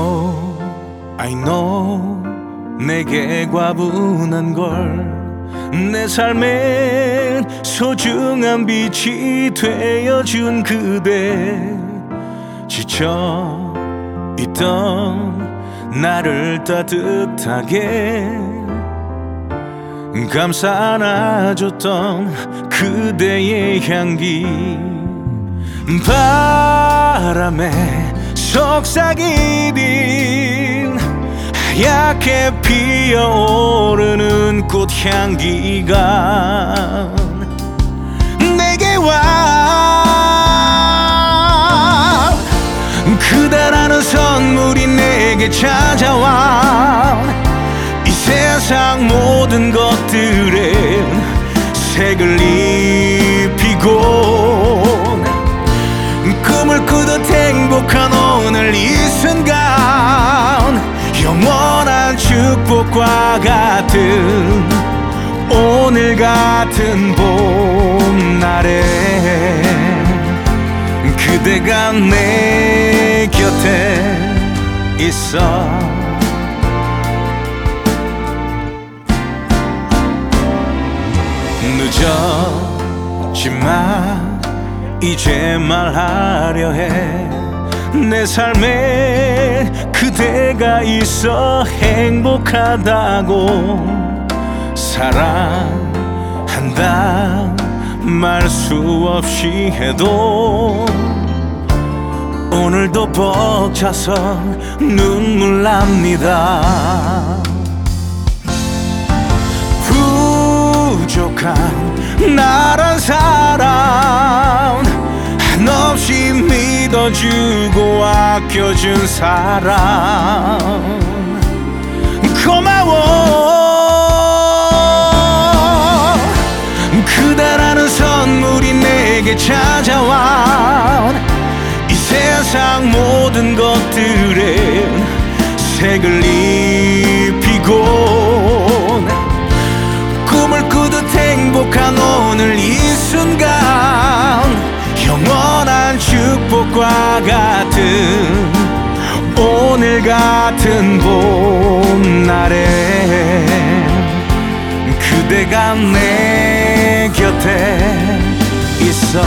know 내게 과분한 걸 내 삶엔 소중한 빛이 되어준 그대 지쳐 있던 나를 따뜻하게 감싸 안아줬던 그대의 향기 바람에 속삭이는 하얗게 피어오르는 꽃향기가 내게 와 그대라는 선물이 내게 찾아와 이 세상 모든 것들에 색을 입히고 꿈을 꾸듯 행복한 오늘 이 순간 영원한 축복과 같은 오늘 같은 봄날에 그대가 내 곁에 있어 늦었지만 이제 말하려 해 내 삶에 그대가 있어 행복하다고 사랑한다 말 수 없이 해도 오늘도 벅차서 눈물 납니다 부족한 나란 사람 한없이 믿어주고 아껴준 사람 고마워 그대라는 선물이 내게 찾아와 이 세상 모든 것들에 색을 입히고 꿈을 꾸듯 행복한 오늘 이 순간 영원한 축복과 같은 오늘 같은 봄날에 그대가 내 곁에 있어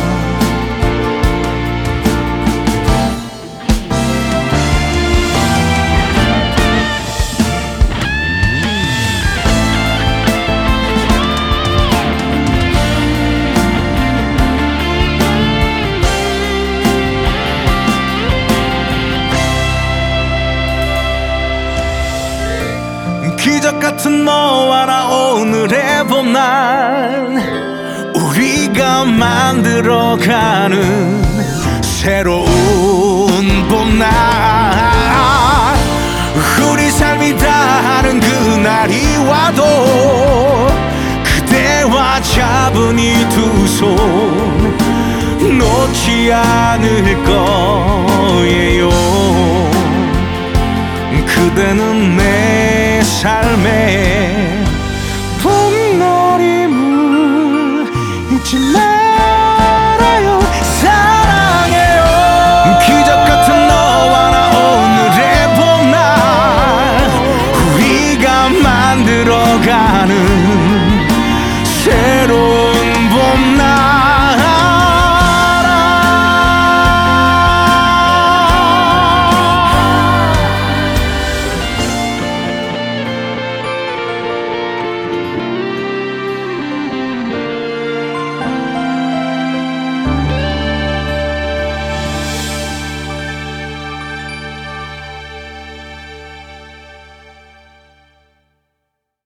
기적 같은 너와 나 오늘의 봄날 우리가 만들어가는 새로운 봄날 우리 삶이 다하는 그날이 와도 그대와 잡은 이 두 손 놓지 않을 거예요 그대는 내 삶에